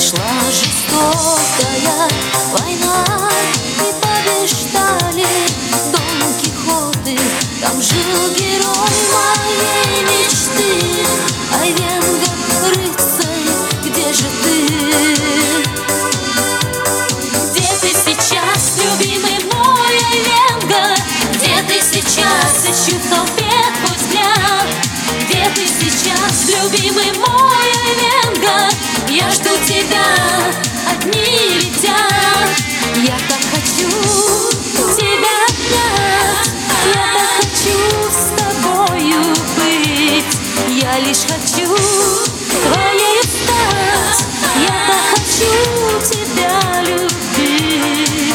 Шла жестокая война, и побеждали Дон Кихоты. Там жил герой моей мечты, Айвенго, рыцарь, где же ты? Где ты сейчас, любимый мой Айвенго? Где ты сейчас? Ищу в толпе твой взгляд. Где ты сейчас, любимый мой Айвенго? Я жду тебя, одни летят. Я так хочу тебя обнять, я так хочу с тобою быть. Я лишь хочу твоей стать, я так хочу тебя любить.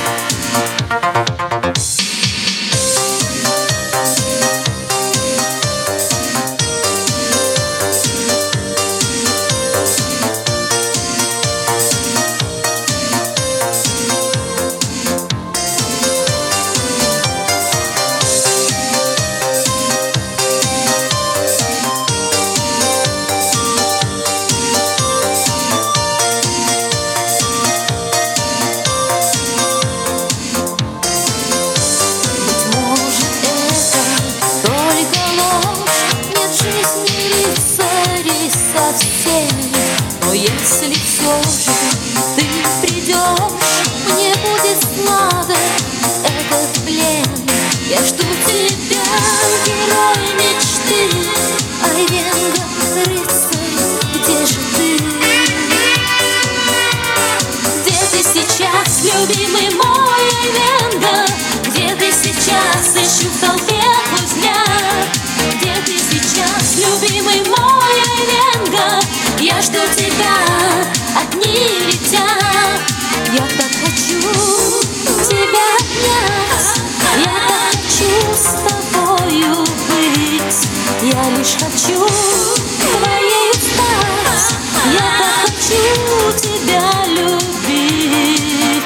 Но если все же ты придешь, мне будет сладок этот плен. Я жду тебя, герой мечты, Айвенго, рыцарь, где же ты? Где ты сейчас, любимый мой Айвенго? Где ты сейчас? Ищу в толпе твой взгляд. Где ты сейчас, любимый мой Айвенго? Я жду тебя, одни летят. Я так хочу тебя обнять, я так хочу с тобою быть. Я лишь хочу твоей стать, я так хочу тебя любить.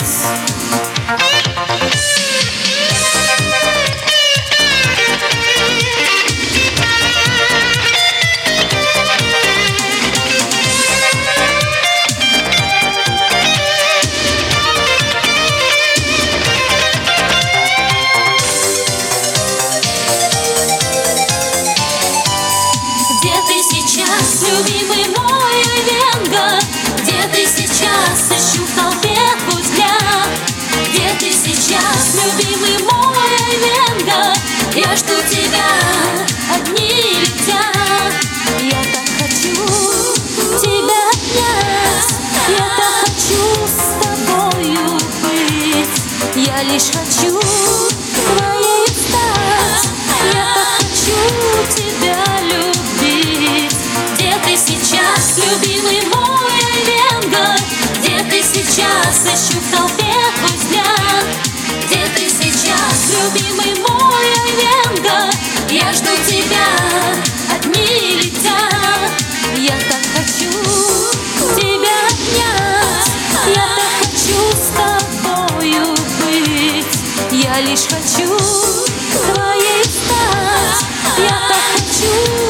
Любимый мой Айвенго, где ты сейчас? Ищу в толпе твой взгляд. Где ты сейчас, любимый мой Айвенго? Я жду тебя, одни летят. Я так хочу тебя обнять, я так хочу с тобою быть. Я лишь хочу твоей стать, я так хочу тебя любить. Где ты сейчас, любимый мой Айвенго? Где ты сейчас? Ищу в толпе твой взгляд. Где ты сейчас, любимый мой Айвенго? Я жду тебя, одни летят. Я так хочу тебя обнять, я так хочу с тобою быть. Я лишь хочу твоей стать, я так хочу